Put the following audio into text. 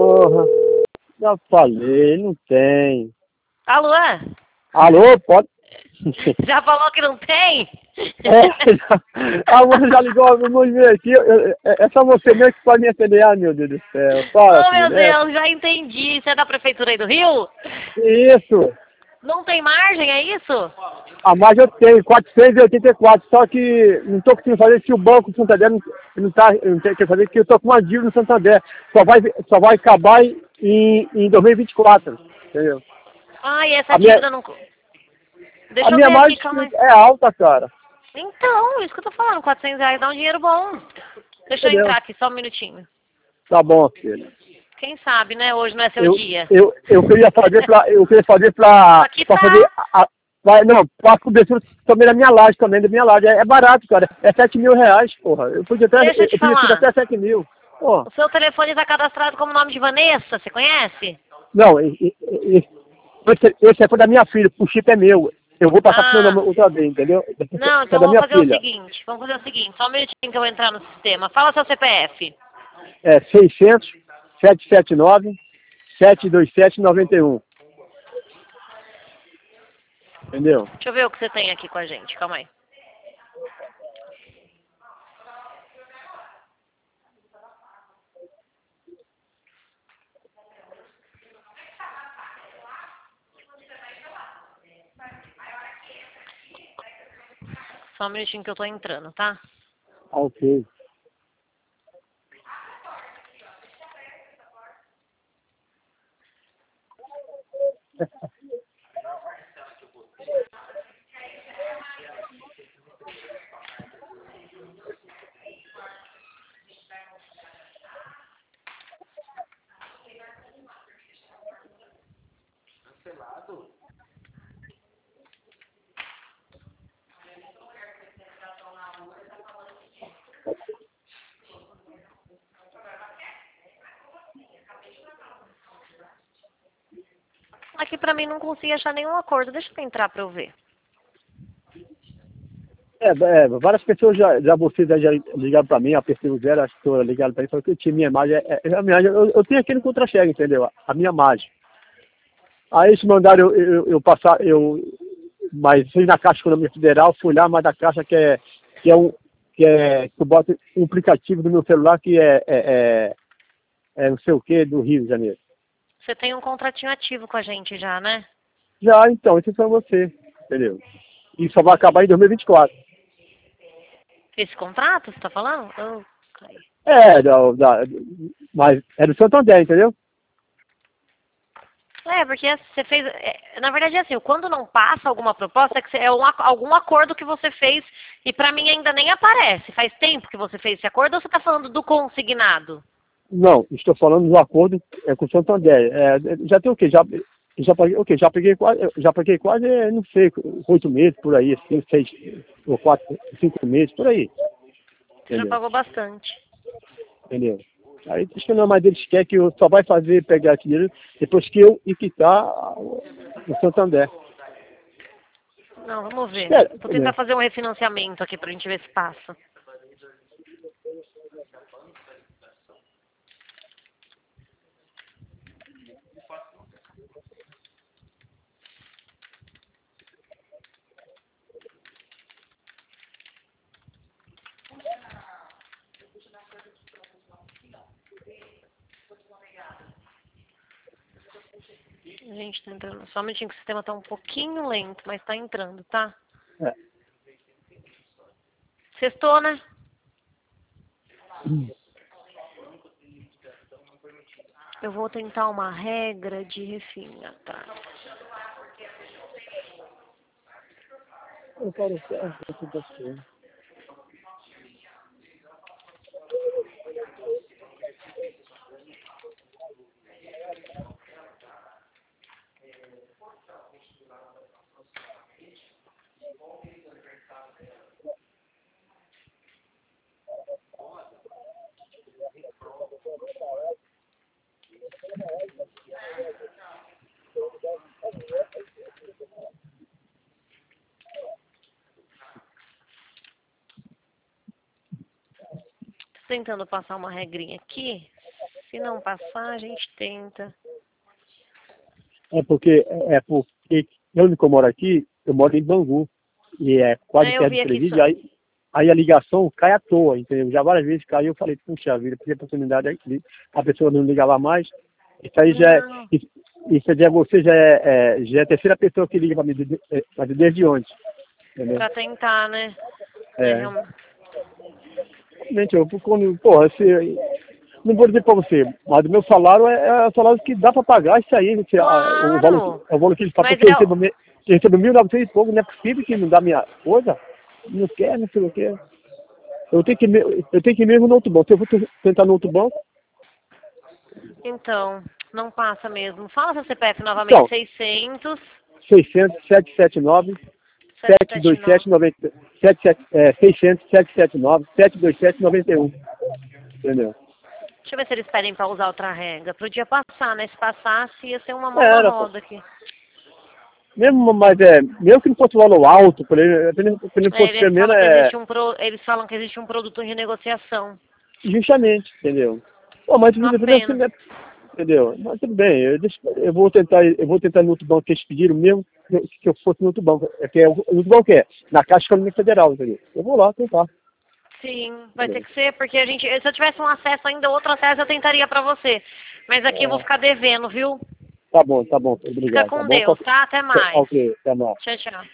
Porra, já falei, não tem. Alô? Alô, pode? Já falou que não tem? A moça já ligou a mulher aqui. É só você mesmo que pode me atender. Ah, meu Deus do céu. Fala, Oh, meu filho. Deus, já entendi. Você é da Prefeitura aí do Rio? Isso. Não tem margem, é isso? A mais eu tenho, 484. Só que não estou conseguindo fazer se o Banco do Santander não tá, não tem que fazer, porque eu estou com uma dívida no Santander. Só vai acabar em 2024. Entendeu? Ah, e essa A minha, dívida não... a Deixa eu minha ver aqui, margem calma aí. é alta, cara. Então, isso que eu tô falando, R$ 400 dá um dinheiro bom. Deixa eu Entendeu? entrar aqui, só um minutinho. Tá bom, filho. Quem sabe, né? Hoje não é seu Eu, dia. eu queria fazer Tô pra aqui fazer pra... não, pra cobertura também da minha laje, também da minha laje. É barato, cara. É 7 mil reais, porra. Deixa eu te Eu podia tirar falar. até 7 mil. Porra. O seu telefone está cadastrado como nome de Vanessa, você conhece? Não, esse é da minha filha, o chip é meu. Eu vou passar pro meu Ah, nome outra vez, entendeu? Esse não, é então da vamos minha fazer o filha. seguinte. Vamos fazer o seguinte, só um minutinho que eu vou entrar no sistema. Fala seu CPF. É 600 779 727 91. Entendeu? Deixa eu ver o que você tem aqui com a gente, calma aí. Só um minutinho que eu tô entrando, tá? Ok. Aqui pra mim não consegui achar nenhum acordo. Deixa eu entrar pra eu ver. Várias pessoas vocês já ligaram para mim, a pessoa zero, as pessoas ligaram para mim, falaram que eu tinha minha imagem, a minha imagem eu tenho aqui no contra-cheque, entendeu? A minha imagem. Aí eles mandaram eu passar, mas fiz na Caixa Econômica Federal, fui lá, mas da Caixa que é um, que eu boto um aplicativo do meu celular que é não sei o que, do Rio de Janeiro. Você tem um contratinho ativo com a gente já, né? Já, então, isso é para você, entendeu? E só vai acabar em 2024. Esse contrato, você tá falando? Ok. É, mas é do Santander, entendeu? É, porque você fez. Na verdade, é assim, quando não passa alguma proposta, é que algum acordo que você fez e pra mim ainda nem aparece. Faz tempo que você fez esse acordo ou você tá falando do consignado? Não, estou falando do acordo com o Santander. Já tem o quê? Já paguei o quê? Já paguei quase, não sei, 8 meses por aí, assim, 5 meses, por aí. Você já Entendeu? pagou bastante. Entendeu? Aí diz que não, mas eles querem que eu só vai pegar esse dinheiro depois que eu quitar o Santander. Não, vamos ver. Espera, Vou tentar fazer um refinanciamento aqui pra gente ver se passa. Gente, tá entrando. Só um minutinho que o sistema tá um pouquinho lento, mas tá entrando, tá? É. Sextou, né? Eu vou tentar uma regra de refina, tá? Eu quero ser. Tô tentando passar uma regrinha aqui. Se não passar, a gente tenta. Porque onde eu moro aqui, eu moro em Bangu. E é quase Eu perto vi do aqui presídio, aí a ligação cai à toa, entendeu? Já várias vezes caiu, eu falei, puxa vida, porque a oportunidade aqui, a pessoa não ligava mais. Isso aí já é, Não. isso é você já é a terceira pessoa que liga para mim, mas desde ontem, entendeu? Pra tentar, né? É, realmente, porra, não vou dizer para você, mas o meu salário é o salário que dá para pagar isso aí, Claro. o valor que eles falam, Mas porque eu recebo 1.900 e pouco, não é possível que não dá minha coisa, não quer, não sei o que. Eu tenho que ir mesmo no outro banco, se eu vou tentar no outro banco, então, não passa mesmo. Fala seu CPF novamente, então, 600 600, 779, 779. 727, 90, 600, 779, 727, 91, entendeu? Deixa eu ver se eles pedem pra usar outra régua. Pro dia passar, né? Se passasse, ia ser uma mão na Era, roda aqui. mesmo que não fosse valor alto, por ele, ele É, fosse pelo menos, eles falam que existe um produto em renegociação. justamente, entendeu? Pô, mas Uma tudo bem, pena. entendeu? Mas tudo bem, eu vou tentar no outro banco que eles pediram mesmo que eu fosse no outro banco. O outro banco é na Caixa Econômica Federal, entendeu? Eu vou lá tentar. Sim, vai ter que ser, porque se eu tivesse um acesso ainda, outro acesso eu tentaria pra você. Mas aqui eu vou ficar devendo, viu? Tá bom, Fica obrigado, tá com bom? Deus, tá? Até mais. Ok, até mais. Tchau, tchau.